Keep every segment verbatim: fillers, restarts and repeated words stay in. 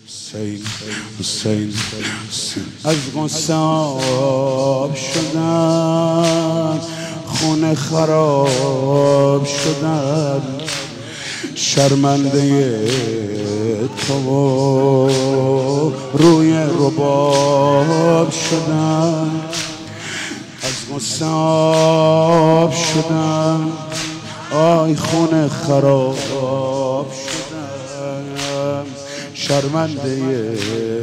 حسین حسین از غصه آب شدن، خونه خراب شدن، شرمنده تو روی رباب شدن، از غصه آب شدن، آی خونه خراب شدن، شرمنده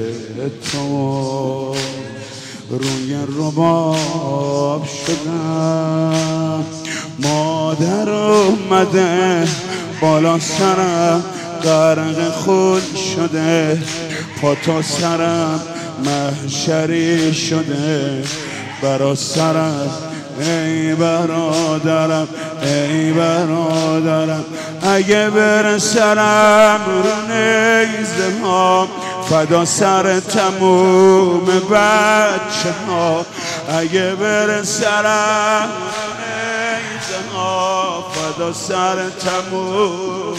تو روی رباب شدن. مادر اومده بالا سرم غرق خون شده، پا تا سرم محشری شده برا سرم. ای برادرم ای برادرم، اگه بر سرم رو نیزه ها، فدا سر تموم بچه ها. اگه بر سرم رو نیزه ها، فدا سر تموم.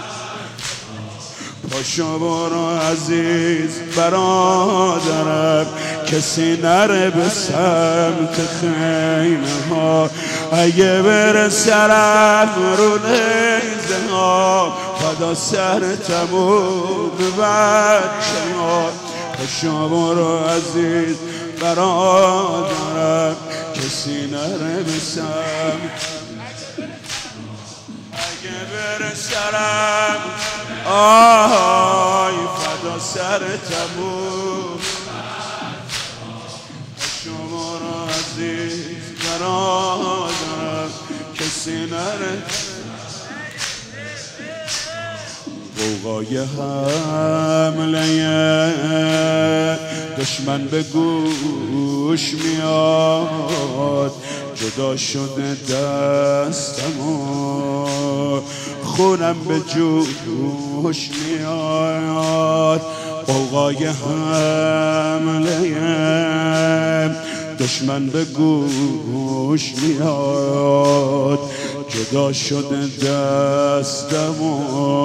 پاشو برو عزیز برادرم، کسی نره به سمت خیمه ها. اگه بر سرم رو نیزه ها، فدا سر تموم بچه ها. پاشو برو عزیز برادرم، کسی نره به سمت. اگه بر سرم آهای فدا سر تموم. شما را عزیز برادرم، کسی نره. غوغای حمله دشمن به گوش میاد، جدا شده دستمو خونم به جوش میاد. غوغای حمله دشمن به گوش میاد، جدا شده دستمو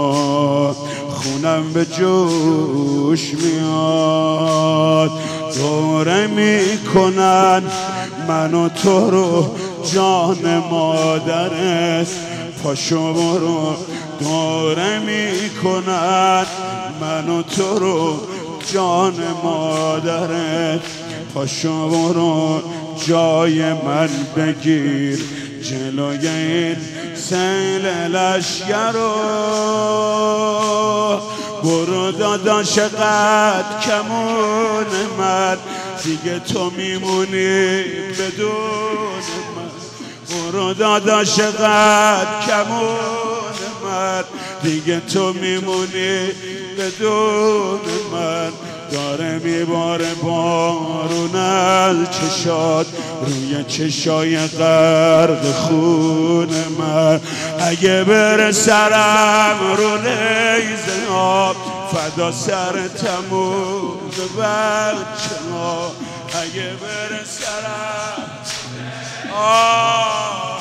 خونم به جوش میاد. دوره میکنن من و تو رو جان مادرت، پاشو برو. دوره میکنن من و تو رو جان مادرت، پاشو برو جای من بگیر جلوی این سیل لشگر رو. برو داداش قد کمون من، دیگه تو میمونی بدون من. برو داداش قد کمون من، دیگه تو میمونی بدون من. داره میباره بارون از چشات روی چشای غرق خون من. اگه بر سرم رو نیزه ها، فدا سر تموم بچه ها. اگه بر سرم آه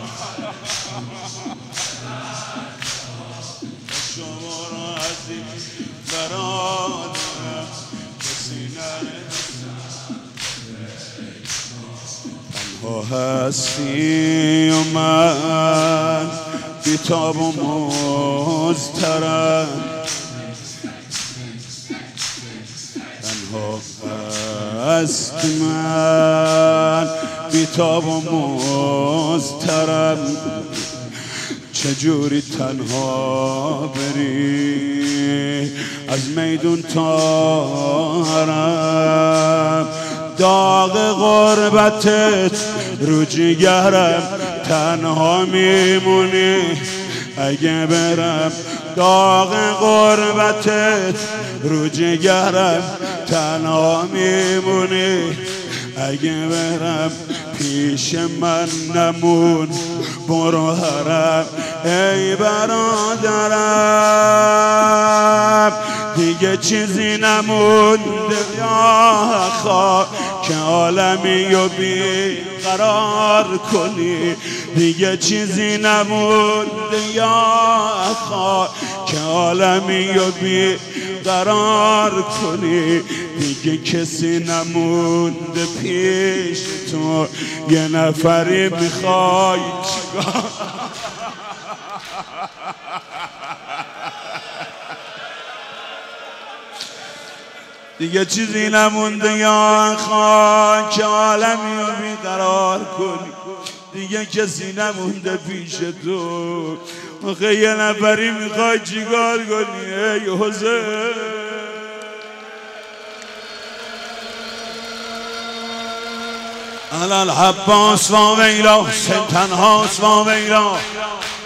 شما را عزیز برادرم، کسی نره. تنها هستی و من بی‌تاب و مضطرب، تنها هستی من بی‌تاب و مضطرب. چجوری تنها بری از میدون تا حرم، داغ غربتت رو جگرم، تنها میمونی اگه برم. داغ غربتت رو جگرم، تنها میمونی اگه برم. پیش من نمون برو حرم، ای برادرم. دیگه چیزی نمونده یا خواهد که عالمی و بی قرار کنی. دیگه چیزی نمونده یا خواهد که عالمی و بی بیقرار کنی، دیگه کسی نمونده پیش تو، یه نفری میخوای چیکار؟ دیگه چیزی نمونده یا خاک عالمی رو بیقرار کنی، دیگه کسی نمونده پیش تو، آخه یه نفری میخوای چیکار کنی ای حسین؟ الان عباس و ویلا سلطان هاست و ویلا